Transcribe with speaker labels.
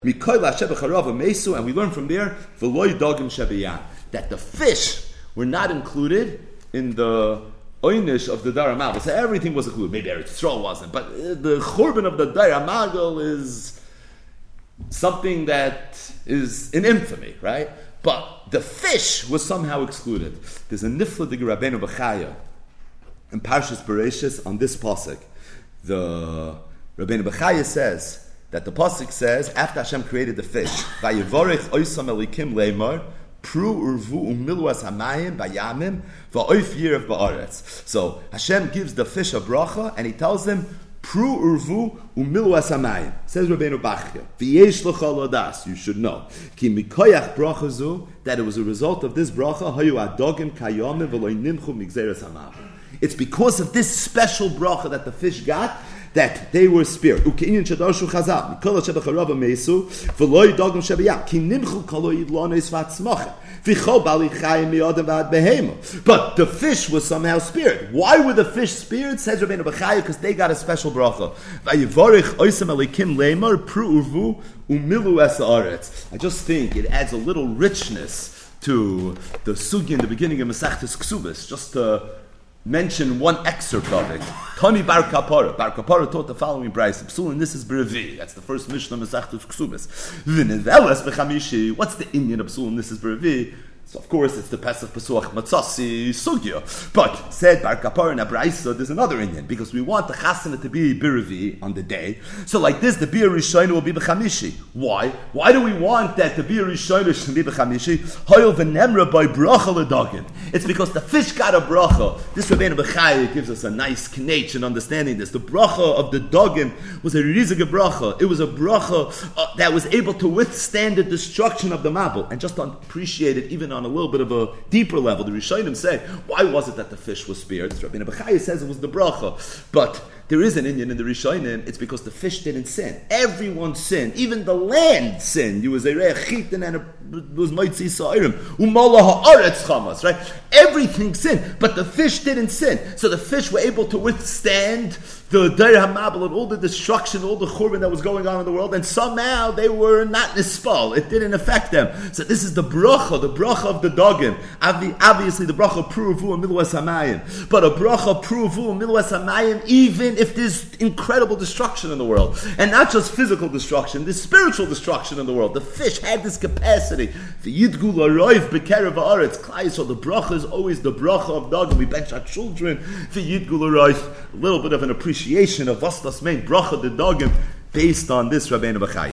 Speaker 1: And we learn from there that the fish were not included in the oynish of the Dar HaMagal. So everything was included. Maybe Eretz Yisrael wasn't, but the churban of the Dar HaMagal is something that is in infamy, right? But the fish was somehow excluded. There's a nifla de Rabbeinu Bechaya in Parshas Bereshis on this pasuk. The Rabbeinu Bechaya says that the pasuk says after Hashem created the fish, Vayivorech oisam elikim leimar pru urvu umiluas hamayim bayamim va'oif yirav ba'aretz. So Hashem gives the fish a bracha and he tells them pru urvu umiluas hamayim. Says Rabbeinu Bechaya, v'yesh l'chol odas, you should know ki mikoyach bracha zu, that it was a result of this bracha hayu adogim kayomim v'loy nimchu migzeres hamav. It's because of this special bracha that the fish got that they were spared. But the fish was somehow spared. Why were the fish spared? Says Rabbeinu Bechaya, because they got a special bracha. I just think it adds a little richness to the sugi in the beginning of Masechtas Ksubis, just to mention one excerpt of it. Tani Bar Kapara. Bar Kapara taught the following brayso. Psul, and this is Berevi. That's the first Mishnah Masechtas Ksubis. V'neveles b'chamishi. What's the Indian of Psul, and this is Berevi? So of course it's the Pesach Pesuach Matzasi Sugya. But said Bar Kapara and Abraisa, there's another Indian, because we want the Chasana to be Berevi on the day. So like this, the Bir Rishayna will be b'chamishi. Why? Why do we want that the Bir Rishayna should be b'chamishi? Hoyel v'nemra by bracha l'dagin. It's because the fish got a bracha. This Rabbeinu Bechaya gives us a nice knetch in understanding this. The bracha of the dagin was a rizige bracha. It was a bracha that was able to withstand the destruction of the mabul. And just to appreciate it even on a little bit of a deeper level, the Rishonim say, why was it that the fish was spared? Rabbeinu Bechaya says it was the bracha. But there is an Indian in the Rishonim, it's because the fish didn't sin. Everyone sinned. Even the land sinned. You was a re'chitin and it was moitzi sa'irim. Umala ha'aretz chamas, right? Everything sinned, but the fish didn't sin. So the fish were able to withstand the Dar HaMabel and all the destruction, all the churban that was going on in the world, and somehow they were not nispal. It didn't affect them. So this is the bracha of the dogim. Obviously the bracha pruvu and miluas hamayim. But a bracha pruvu and miluas hamayim, even if there's incredible destruction in the world. And not just physical destruction, there's spiritual destruction in the world. The fish had this capacity. The yidgu l'roiv b'kerev ha'aretz. So the bracha is always the bracha of dogim. We bench our children. The yidgu l'roiv. A little bit of an appreciation of Vastas main bracha the dogim based on this Rabbeinu Bechaya.